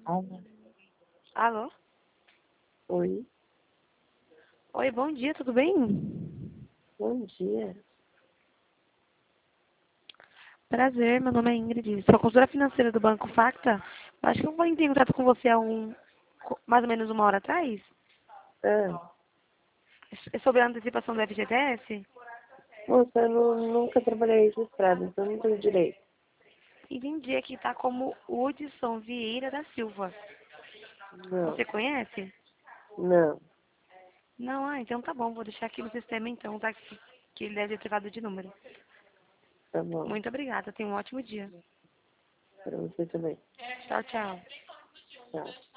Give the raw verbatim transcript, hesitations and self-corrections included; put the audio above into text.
Alô? Alô? Oi, Oi, bom dia, tudo bem? bom dia. Prazer, meu nome é Ingrid, sou consultora financeira do Banco Facta. Acho que eu vou entrar em contato com você há um, mais ou menos uma hora atrás. Ah, É sobre a antecipação do F G T S. moça, eu nu- nunca trabalhei registrado, então não tenho direito. Entendi aqui tá como Hudson Vieira da Silva. Não, Você conhece? não, Não, ah, então tá bom, vou deixar aqui no sistema então, tá? Que, que ele deve ter trocado de número. tá bom. Muito obrigada, tenha um ótimo dia. Pra você também. Tchau, tchau. Tchau.